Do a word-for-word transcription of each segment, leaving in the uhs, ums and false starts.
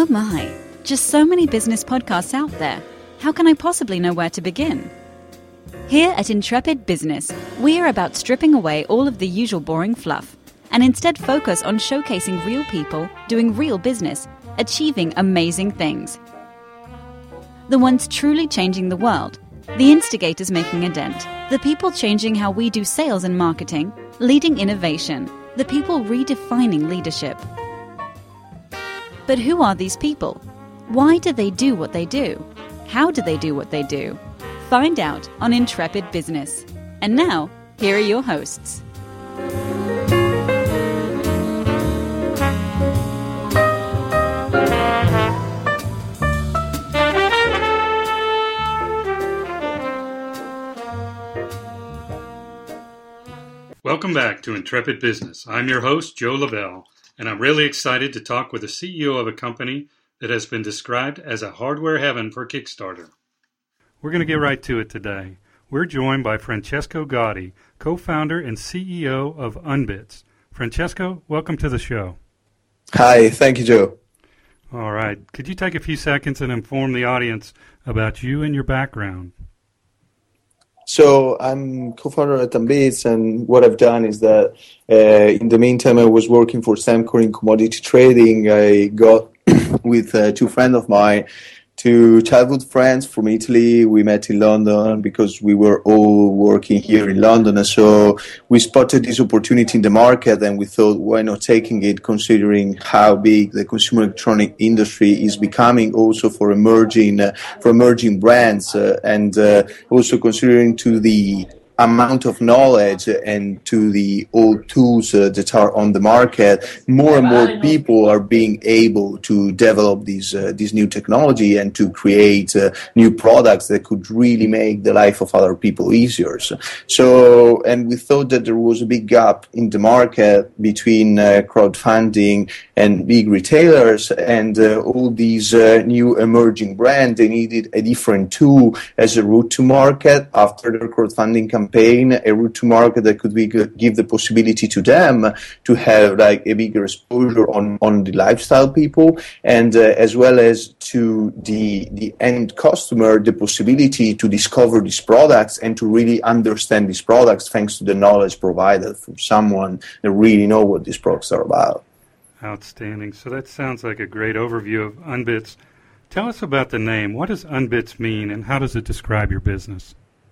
Oh my, just so many business podcasts out there. How can I possibly know where to begin? Here at Intrepid Business, we are about stripping away all of the usual boring fluff and instead focus on showcasing real people doing real business, achieving amazing things. The ones truly changing the world, the instigators making a dent, the people changing how we do sales and marketing, leading innovation, the people redefining leadership. But who are these people? Why do they do what they do? How do they do what they do? Find out on Intrepid Business. And now, here are your hosts. Welcome back to Intrepid Business. I'm your host, Joe Lavelle, and I'm really excited to talk with the C E O of a company that has been described as a hardware heaven for Kickstarter. We're going to get right to it today. We're joined by Francesco Gotti, co-founder and C E O of Unbits. Francesco, welcome to the show. Hi, thank you, Joe. All right. Could you take a few seconds and inform the audience about you and your background? So I'm co-founder at Unbits, and what I've done is that uh, in the meantime I was working for Semcor in commodity trading. I got with uh, two friends of mine, two childhood friends from Italy. We met in London because we were all working here in London. And so we spotted this opportunity in the market, and we thought, why not taking it, considering how big the consumer electronic industry is becoming, also for emerging uh, for emerging brands, uh, and uh, also considering to the amount of knowledge and to the old tools uh, that are on the market. More and more people are being able to develop these uh, this new technology and to create uh, new products that could really make the life of other people easier. So, so, and we thought that there was a big gap in the market between uh, crowdfunding and big retailers, and uh, all these uh, new emerging brands. They needed a different tool as a route to market after their crowdfunding campaign. Campaign, a route to market that could be, give the possibility to them to have like a bigger exposure on, on the lifestyle people, and uh, as well as to the the end customer, the possibility to discover these products and to really understand these products thanks to the knowledge provided from someone that really know what these products are about. Outstanding. So that sounds like a great overview of Unbits. Tell us about the name. What does Unbits mean, and how does it describe your business?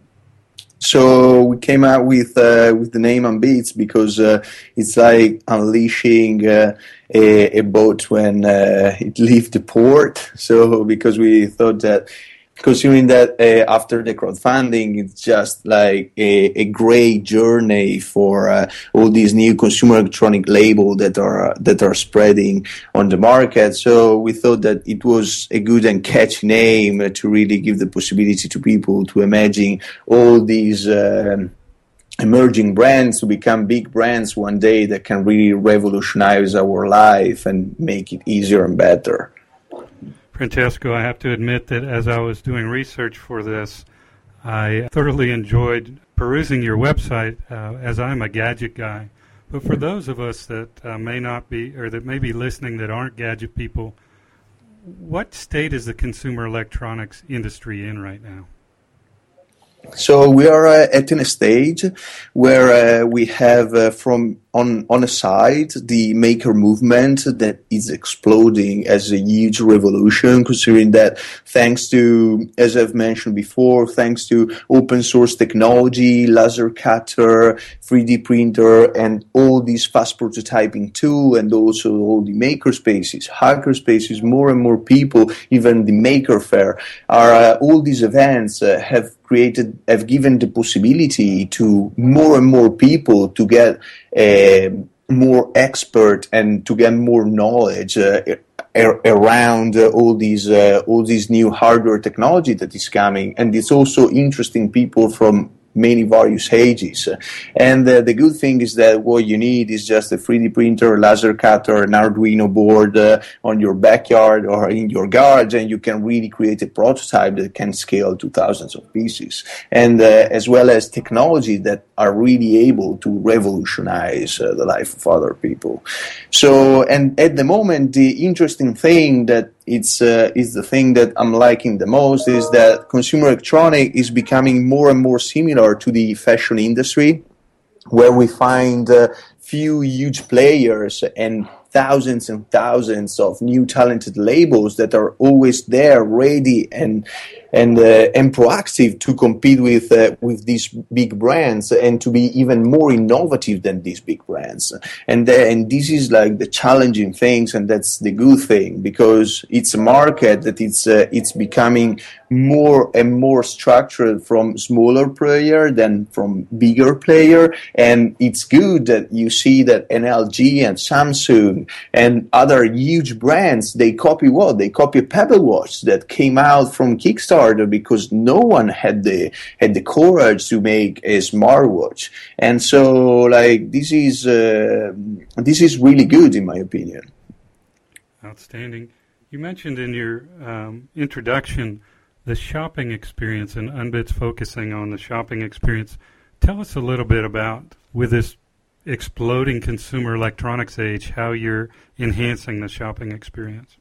So we came out with uh, with the name Unbits because uh, it's like unleashing uh, a, a boat when uh, it leaves the port. So because we thought that, considering that uh, after the crowdfunding, it's just like a, a great journey for uh, all these new consumer electronic labels that are that are spreading on the market. So we thought that it was a good and catchy name uh, to really give the possibility to people to imagine all these um, emerging brands to become big brands one day that can really revolutionize our life and make it easier and better. Francesco, I have to admit that as I was doing research for this, I thoroughly enjoyed perusing your website, uh, as I'm a gadget guy. But for those of us that uh, may not be, or that may be listening that aren't gadget people, what state is the consumer electronics industry in right now? So we are uh, at a stage where uh, we have uh, from on on a side the maker movement that is exploding as a huge revolution, considering that thanks to, as I've mentioned before, thanks to open source technology, laser cutter, three D printer, and all these fast prototyping tool, and also all the maker spaces, hacker spaces, more and more people, even the Maker Faire, are uh, all these events uh, have created, have given the possibility to more and more people to get uh, more expert and to get more knowledge uh, ar- around uh, all these uh, all these new hardware technology that is coming, and it's also interesting people from many various ages. And uh, the good thing is that what you need is just a three D printer, a laser cutter, an Arduino board uh, on your backyard or in your garage, and you can really create a prototype that can scale to thousands of pieces. And uh, as well as technology that are really able to revolutionize uh, the life of other people. So, and at the moment, the interesting thing that it's uh, is the thing that I'm liking the most, is that consumer electronic is becoming more and more similar to the fashion industry, where we find uh, few huge players and thousands and thousands of new talented labels that are always there, ready and and uh, and proactive to compete with uh, with these big brands and to be even more innovative than these big brands. And uh, and this is like the challenging things, and that's the good thing, because it's a market that it's uh, it's becoming more and more structured from smaller player than from bigger player. And it's good that you see that N L G and Samsung and other huge brands, they copy what? They copy Pebble Watch that came out from Kickstarter because no one had the had the courage to make a smartwatch. And so, like, this is uh, this is really good in my opinion. Outstanding. You mentioned in your um, introduction the shopping experience, and Unbit's focusing on the shopping experience. Tell us a little bit about, with this exploding consumer electronics age, how you're enhancing the shopping experience.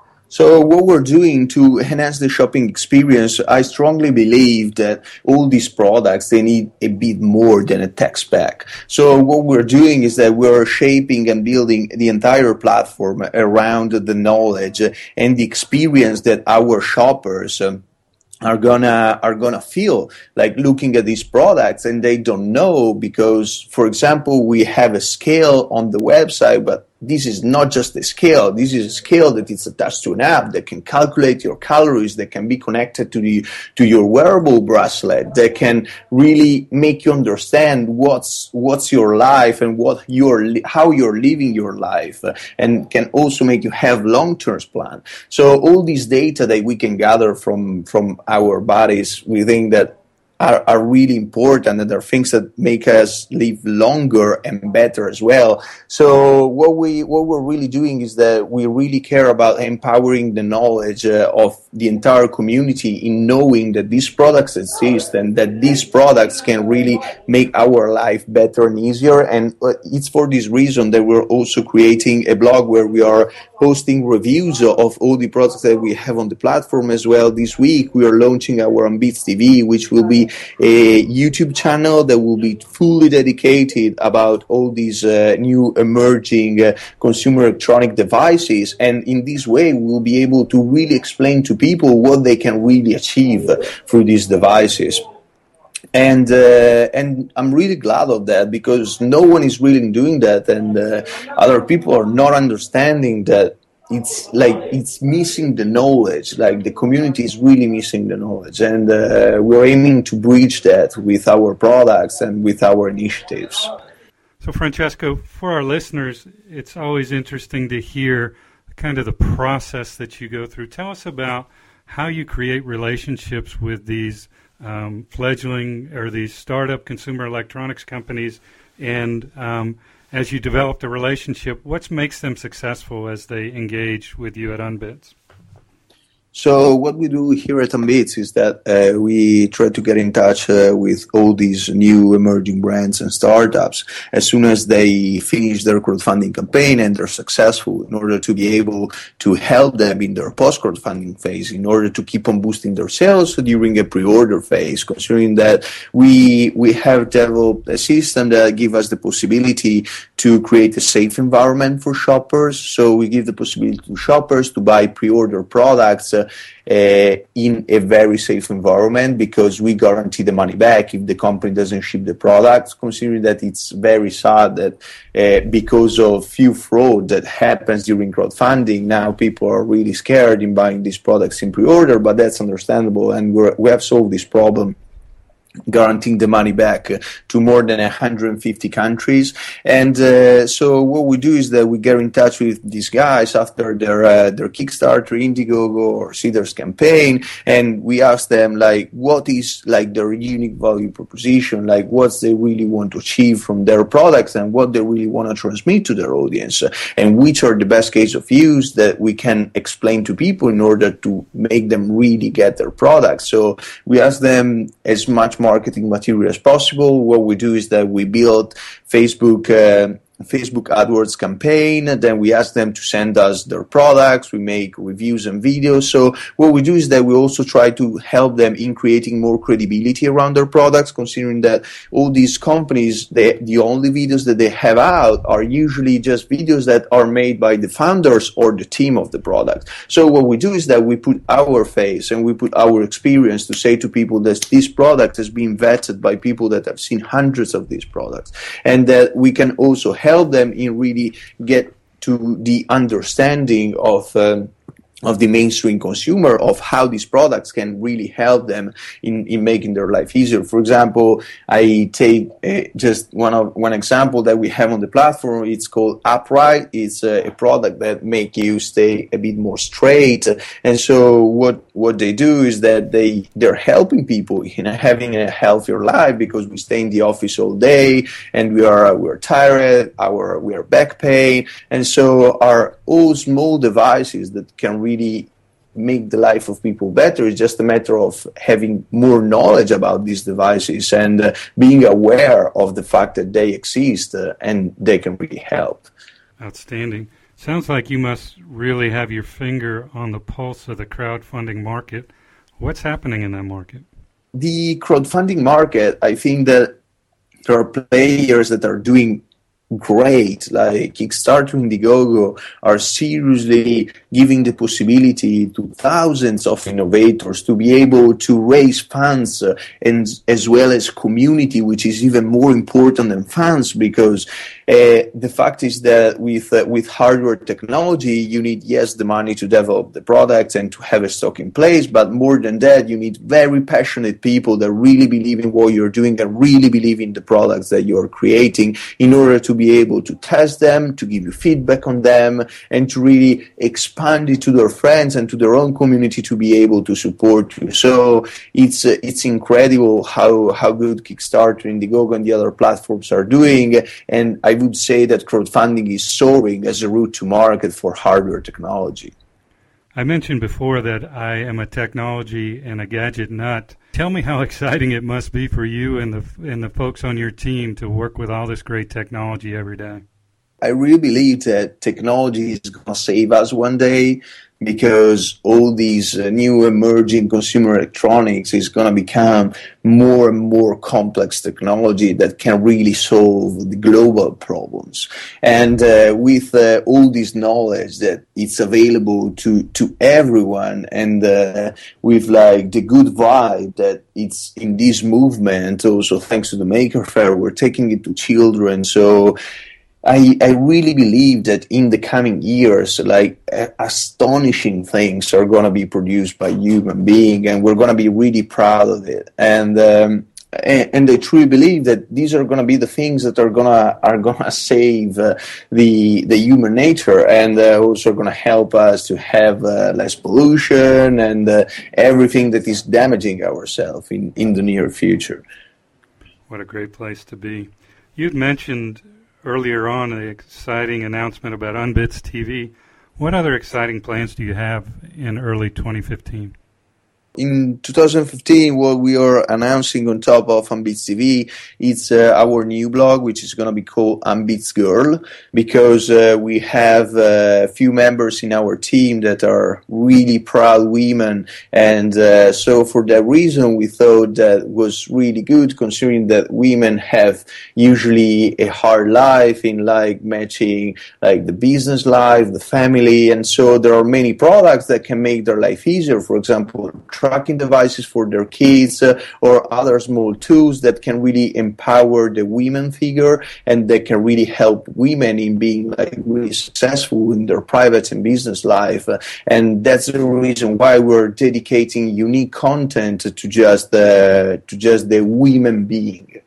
So what we're doing to enhance the shopping experience, I strongly believe that all these products, they need a bit more than a tech spec. So what we're doing is that we're shaping and building the entire platform around the knowledge and the experience that our shoppers um, are gonna are gonna feel like looking at these products, and they don't know because, for example, we have a scale on the website, but this is not just a scale. This is a scale that is attached to an app that can calculate your calories, that can be connected to the to your wearable bracelet, that can really make you understand what's what's your life and what you're how you're living your life, and can also make you have long-term plan. So all these data that we can gather from from our bodies, we think that Are, are really important, and there are things that make us live longer and better as well. So what we what we're really doing is that we really care about empowering the knowledge uh, of the entire community in knowing that these products exist and that these products can really make our life better and easier. And uh, it's for this reason that we're also creating a blog where we are posting reviews of all the products that we have on the platform as well. This week we are launching our Unbits T V, which will be a YouTube channel that will be fully dedicated about all these uh, new emerging uh, consumer electronic devices. And in this way, we'll be able to really explain to people what they can really achieve through these devices. And uh, and I'm really glad of that, because no one is really doing that, and uh, other people are not understanding that. It's like it's missing the knowledge, like the community is really missing the knowledge, and uh, we're aiming to bridge that with our products and with our initiatives. So Francesco, for our listeners, it's always interesting to hear kind of the process that you go through. Tell us about how you create relationships with these um, fledgling or these startup consumer electronics companies, and um, as you developed a relationship, what makes them successful as they engage with you at Unbits? So what we do here at Unbits is that uh, we try to get in touch uh, with all these new emerging brands and startups as soon as they finish their crowdfunding campaign and they're successful, in order to be able to help them in their post-crowdfunding phase, in order to keep on boosting their sales during a pre-order phase, considering that we we have developed a system that gives us the possibility to create a safe environment for shoppers. So we give the possibility to shoppers to buy pre-order products uh, Uh, in a very safe environment, because we guarantee the money back if the company doesn't ship the products, considering that it's very sad that uh, because of few fraud that happens during crowdfunding, now people are really scared in buying these products in pre-order, but that's understandable, and we're, we have solved this problem, guaranteeing the money back to more than one hundred fifty countries. And uh, so what we do is that we get in touch with these guys after their uh, their Kickstarter, Indiegogo, or Seeders campaign, and we ask them, like, what is like their unique value proposition, like what they really want to achieve from their products and what they really want to transmit to their audience, and which are the best case of use that we can explain to people in order to make them really get their products. So we ask them as much marketing material as possible. What we do is that we build Facebook uh, Facebook AdWords campaign. Then we ask them to send us their products. We make reviews and videos. So what we do is that we also try to help them in creating more credibility around their products, considering that all these companies, they, the only videos that they have out are usually just videos that are made by the founders or the team of the product. So what we do is that we put our face and we put our experience to say to people that this product has been vetted by people that have seen hundreds of these products, and that we can also help help them in really get to the understanding of um, of the mainstream consumer of how these products can really help them in, in making their life easier. For example, I take uh, just one of one example that we have on the platform. It's called Upright. It's a, a product that make you stay a bit more straight. And so what what they do is that they they're helping people in having a healthier life, because we stay in the office all day and we are we're tired, our we are back pain, and so our all small devices that can really really make the life of people better. It's just a matter of having more knowledge about these devices and uh, being aware of the fact that they exist uh, and they can really help. Outstanding. Sounds like you must really have your finger on the pulse of the crowdfunding market. What's happening in that market? The crowdfunding market, I think that there are players that are doing great, like Kickstarter and Indiegogo are seriously giving the possibility to thousands of innovators to be able to raise funds uh, and as well as community, which is even more important than funds, because uh, the fact is that with uh, with hardware technology, you need, yes, the money to develop the product and to have a stock in place, but more than that, you need very passionate people that really believe in what you're doing and really believe in the products that you're creating in order to be able to test them, to give you feedback on them, and to really expand it to their friends and to their own community to be able to support you. So it's uh, it's incredible how how good Kickstarter, Indiegogo, and the other platforms are doing. And I would say that crowdfunding is soaring as a route to market for hardware technology. I mentioned before that I am a technology and a gadget nut. Tell me how exciting it must be for you and the and the folks on your team to work with all this great technology every day. I really believe that technology is going to save us one day, because all these uh, new emerging consumer electronics is going to become more and more complex technology that can really solve the global problems. And uh, with uh, all this knowledge that it's available to, to everyone, and uh, with like the good vibe that it's in this movement, also thanks to the Maker Faire, we're taking it to children. So I, I really believe that in the coming years, like uh, astonishing things are going to be produced by human beings, and we're going to be really proud of it. And um, and, and I truly believe that these are going to be the things that are gonna are gonna save uh, the the human nature, and uh, also going to help us to have uh, less pollution and uh, everything that is damaging ourselves in in the near future. What a great place to be. You'd mentioned earlier on the exciting announcement about Unbits T V. What other exciting plans do you have in early twenty fifteen? In two thousand fifteen, what we are announcing on top of Unbits T V, it's uh, our new blog, which is going to be called Unbits Girl, because uh, we have a few members in our team that are really proud women, and uh, so for that reason, we thought that was really good, considering that women have usually a hard life in like matching like the business life, the family, and so there are many products that can make their life easier. For example, tracking devices for their kids uh, or other small tools that can really empower the women figure, and that can really help women in being like really successful in their private and business life. Uh, and that's the reason why we're dedicating unique content to just uh, to just the women being.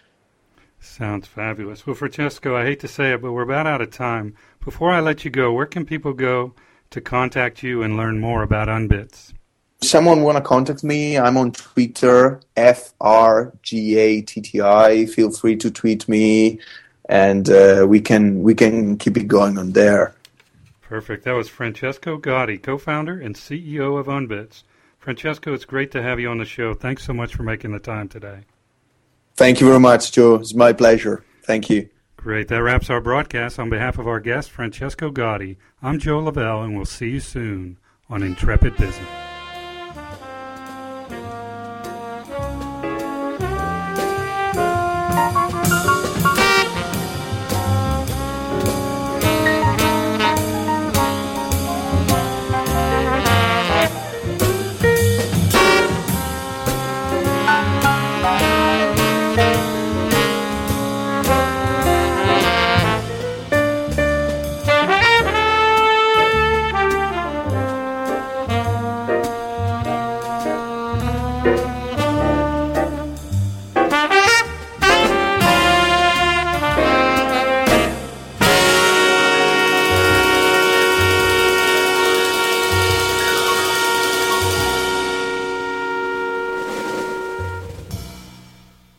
Sounds fabulous. Well, Francesco, I hate to say it, but we're about out of time. Before I let you go, where can people go to contact you and learn more about Unbits? If someone want to contact me, I'm on Twitter, F R G A T T I. Feel free to tweet me, and uh, we can we can keep it going on there. Perfect. That was Francesco Gotti, co-founder and C E O of Unbits. Francesco, it's great to have you on the show. Thanks so much for making the time today. Thank you very much, Joe. It's my pleasure. Thank you. Great. That wraps our broadcast. On behalf of our guest, Francesco Gotti, I'm Joe Lavelle, and we'll see you soon on Intrepid Business.